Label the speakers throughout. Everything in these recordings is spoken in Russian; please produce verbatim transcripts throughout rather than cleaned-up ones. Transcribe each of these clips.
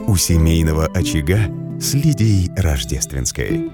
Speaker 1: у семейного очага с Лидией Рождественской.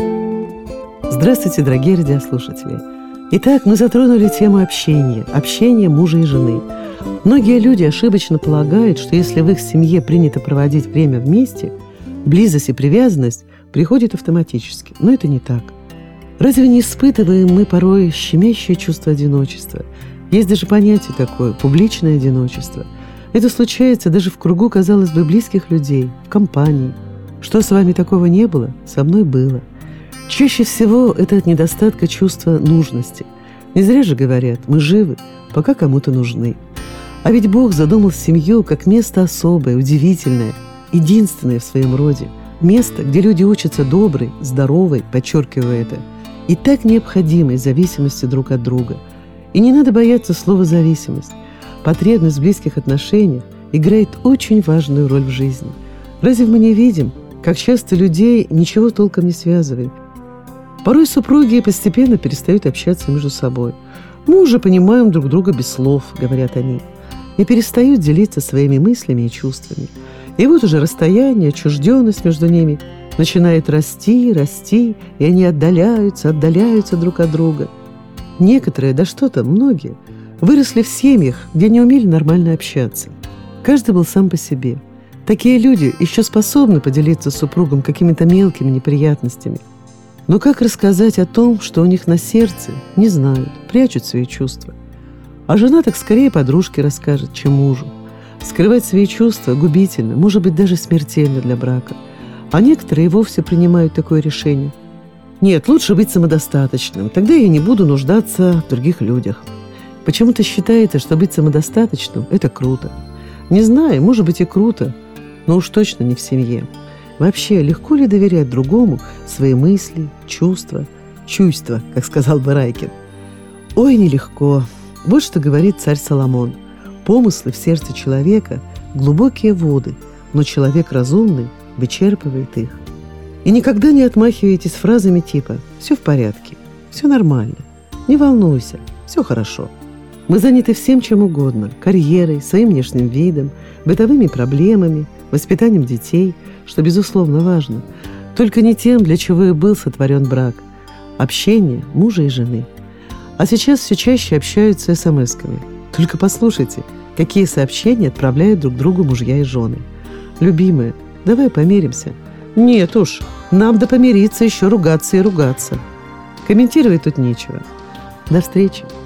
Speaker 2: Здравствуйте, дорогие радиослушатели. Итак, мы затронули тему общения, общения мужа и жены. Многие люди ошибочно полагают, что если в их семье принято проводить время вместе, близость и привязанность приходят автоматически. Но это не так. Разве не испытываем мы порой щемящее чувство одиночества? Есть даже понятие такое – публичное одиночество. Это случается даже в кругу, казалось бы, близких людей, в компании. Что с вами такого не было? Со мной было. Чаще всего это от недостатка чувства нужности. Не зря же говорят, мы живы, пока кому-то нужны. А ведь Бог задумал семью как место особое, удивительное, единственное в своем роде. Место, где люди учатся доброй, здоровой, подчеркиваю это, и так необходимой зависимости друг от друга. И не надо бояться слова «зависимость». Потребность в близких отношениях играет очень важную роль в жизни. Разве мы не видим, как часто людей ничего толком не связывает? Порой супруги постепенно перестают общаться между собой. «Мы уже понимаем друг друга без слов», — говорят они, и перестают делиться своими мыслями и чувствами. И вот уже расстояние, отчужденность между ними начинает расти, расти, и они отдаляются, отдаляются друг от друга. Некоторые, да что там, многие, выросли в семьях, где не умели нормально общаться. Каждый был сам по себе. Такие люди еще способны поделиться с супругом какими-то мелкими неприятностями. Но как рассказать о том, что у них на сердце, не знают, прячут свои чувства. А жена так скорее подружке расскажет, чем мужу. Скрывать свои чувства губительно, может быть, даже смертельно для брака. А некоторые и вовсе принимают такое решение. Нет, лучше быть самодостаточным, тогда я не буду нуждаться в других людях. Почему-то считается, что быть самодостаточным – это круто. Не знаю, может быть и круто, но уж точно не в семье. Вообще, легко ли доверять другому свои мысли, чувства, чувства, как сказал бы Райкин? Ой, нелегко. Вот что говорит царь Соломон. Помыслы в сердце человека – глубокие воды, но человек разумный вычерпывает их. И никогда не отмахивайтесь фразами типа «все в порядке», «все нормально», «не волнуйся», «все хорошо». Мы заняты всем чем угодно – карьерой, своим внешним видом, бытовыми проблемами, воспитанием детей, что, безусловно, важно. Только не тем, для чего и был сотворен брак – общение мужа и жены. А сейчас все чаще общаются эс-эм-эсками. Только послушайте, какие сообщения отправляют друг другу мужья и жены. «Любимая, давай помиримся». «Нет уж, нам до помириться еще ругаться и ругаться». Комментировать тут нечего. До встречи.